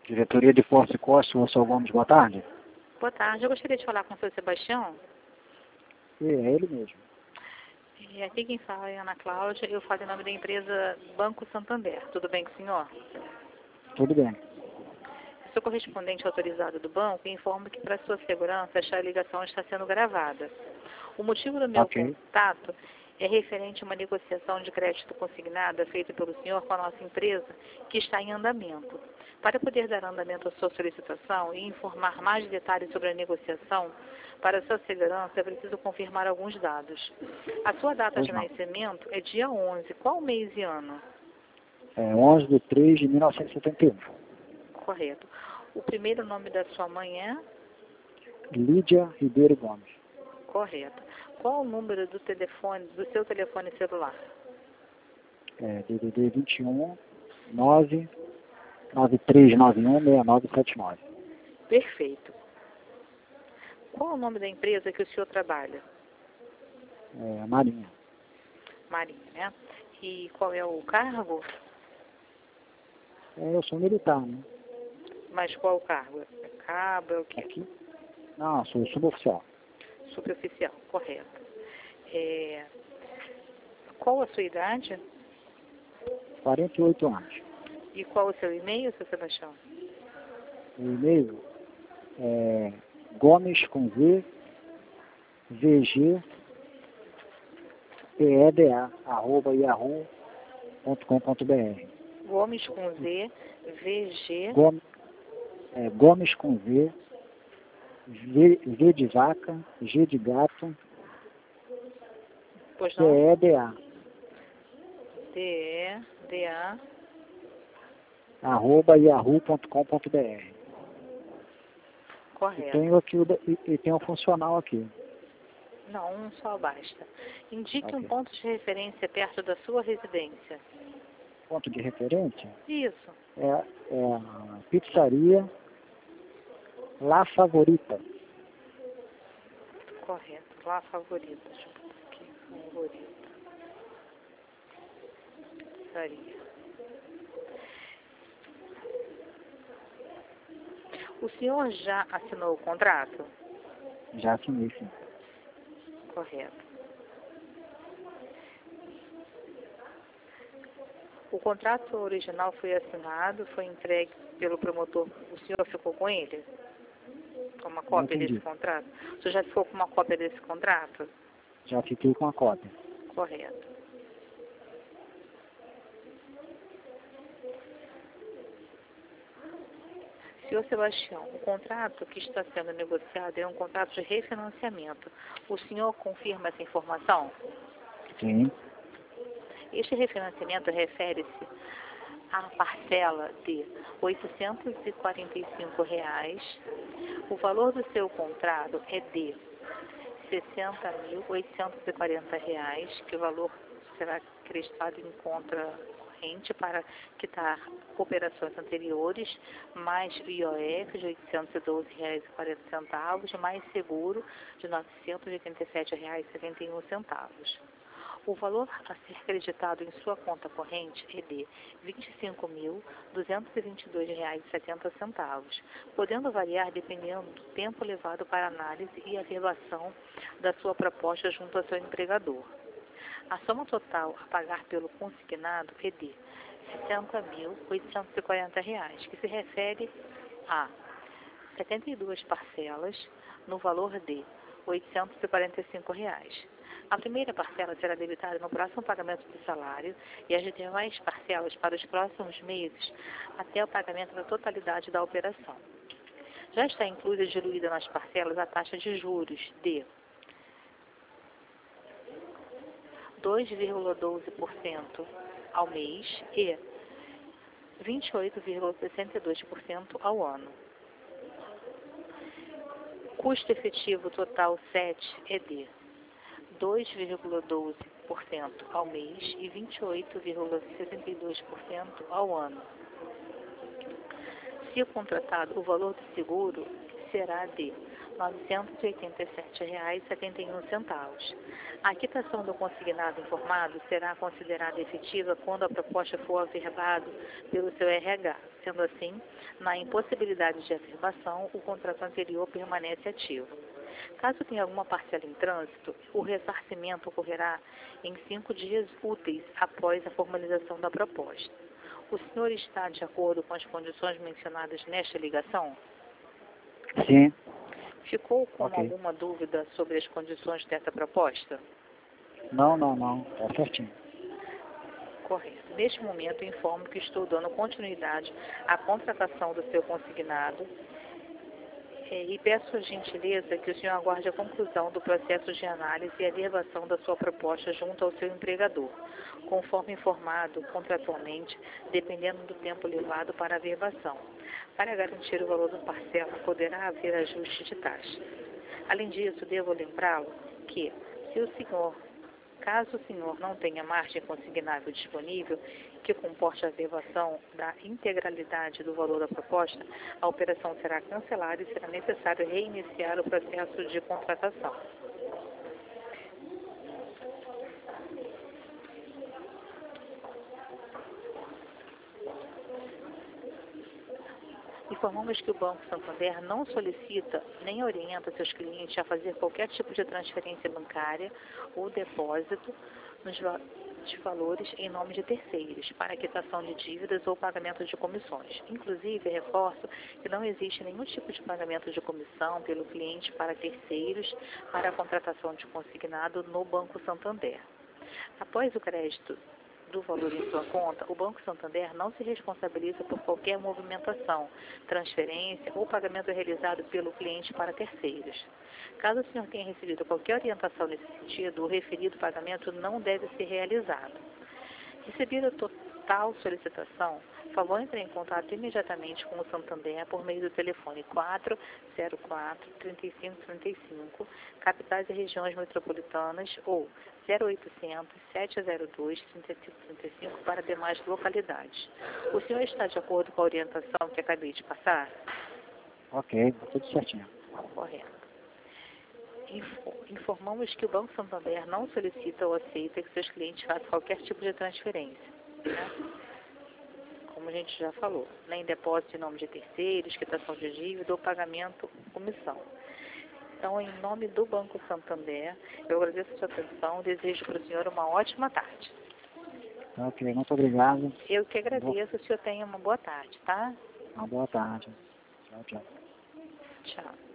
Diretoria de Porto e Costa, o Sr. Gomes, boa tarde. Boa tarde, eu gostaria de falar com o seu Sebastião. É ele mesmo. E aqui quem fala é Ana Cláudia, eu falo em nome da empresa Banco Santander. Tudo bem com o senhor? Tudo bem. Sou correspondente autorizado do banco e informo que, para sua segurança, esta ligação está sendo gravada. O motivo do meu contato é referente a uma negociação de crédito consignada feita pelo senhor com a nossa empresa, que está em andamento. Para poder dar andamento à sua solicitação e informar mais detalhes sobre a negociação, para sua segurança, é preciso confirmar alguns dados. A sua data de nascimento é dia 11. Qual mês e ano? É 11/3/1971. Correto. O primeiro nome da sua mãe é? Lídia Ribeiro Gomes. Correto. Qual o número do telefone, do seu telefone celular? É DDD 21 99391 6979. Perfeito. Qual o nome da empresa que o senhor trabalha? É Marinha. Marinha, né? E qual é o cargo? Eu sou militar, né? Mas qual o cargo? É cabo, é o quê? Aqui? Não, sou suboficial. Suboficial, correto. Qual a sua idade? 48 anos. E qual o seu e-mail, seu Sebastião? O e-mail é Gomes com Z, VG, PEDA, @yahoo.com.br. Gomes com Z, VG... Gomes com Z, V de vaca, G de gato, Pois não? PEDA, DEDA... @yahoo.com.br. Correto. Tenho aqui e tem um funcional aqui. Não, um só basta. Indique um Ok. ponto de referência perto da sua residência. Ponto de referência Isso. é a pizzaria La Favorita. Correto. Lá, favorita. Deixa eu botar aqui. Favorita. Pizzaria. O senhor já assinou o contrato? Já assinei, sim. Correto. O contrato original foi assinado, foi entregue pelo promotor. O senhor ficou com ele? Com uma cópia desse contrato? O senhor já ficou com uma cópia desse contrato? Já fiquei com a cópia. Correto. Senhor Sebastião, o contrato que está sendo negociado é um contrato de refinanciamento. O senhor confirma essa informação? Sim. Este refinanciamento refere-se à parcela de R$ 845. O valor do seu contrato é de R$ 60.840, que o valor será creditado em conta corrente para quitar operações anteriores, mais IOF de R$ 812,40, mais seguro de R$ 987,71. O valor a ser creditado em sua conta corrente é de R$ 25.222,70, podendo variar dependendo do tempo levado para análise e avaliação da sua proposta junto ao seu empregador. A soma total a pagar pelo consignado é de R$ 60.840, que se refere a 72 parcelas no valor de R$ 845. A primeira parcela será debitada no próximo pagamento do salário e as demais parcelas para os próximos meses até o pagamento da totalidade da operação. Já está incluída e diluída nas parcelas a taxa de juros de 2,12% ao mês e 28,62% ao ano. Custo efetivo total 7 é de 2,12% ao mês e 28,62% ao ano. Se contratado, o valor do seguro será de R$ R$ 987,71. A quitação do consignado informado será considerada efetiva quando a proposta for averbado pelo seu RH. Sendo assim, na impossibilidade de averbação, o contrato anterior permanece ativo. Caso tenha alguma parcela em trânsito, o ressarcimento ocorrerá em 5 dias úteis após a formalização da proposta. O senhor está de acordo com as condições mencionadas nesta ligação? Sim. Ficou com alguma dúvida sobre as condições dessa proposta? Não. Está certinho. Correto. Neste momento, informo que estou dando continuidade à contratação do seu consignado e peço a gentileza que o senhor aguarde a conclusão do processo de análise e averbação da sua proposta junto ao seu empregador, conforme informado contratualmente, dependendo do tempo levado para a averbação. Para garantir o valor da parcela, poderá haver ajuste de taxa. Além disso, devo lembrá-lo que, caso o senhor não tenha margem consignável disponível que comporte a averbação da integralidade do valor da proposta, a operação será cancelada e será necessário reiniciar o processo de contratação. Informamos que o Banco Santander não solicita nem orienta seus clientes a fazer qualquer tipo de transferência bancária ou depósito de valores em nome de terceiros, para quitação de dívidas ou pagamento de comissões. Inclusive, reforço que não existe nenhum tipo de pagamento de comissão pelo cliente para terceiros para a contratação de consignado no Banco Santander. Após o crédito do valor em sua conta, o Banco Santander não se responsabiliza por qualquer movimentação, transferência ou pagamento realizado pelo cliente para terceiros. Caso o senhor tenha recebido qualquer orientação nesse sentido, o referido pagamento não deve ser realizado. Recebida a total solicitação, por favor, entre em contato imediatamente com o Santander por meio do telefone 404-3535, capitais e regiões metropolitanas, ou 0800-702-3535 para demais localidades. O senhor está de acordo com a orientação que acabei de passar? Ok, tudo certinho. Correto. Informamos que o Banco Santander não solicita ou aceita que seus clientes façam qualquer tipo de transferência, né? Como a gente já falou, nem depósito em nome de terceiros, quitação de dívida ou pagamento comissão. Então, em nome do Banco Santander, eu agradeço a sua atenção e desejo para o senhor uma ótima tarde. Ok, muito obrigado. Eu que agradeço, o senhor tenha uma boa tarde, tá? Uma boa tarde. Tchau. Tchau.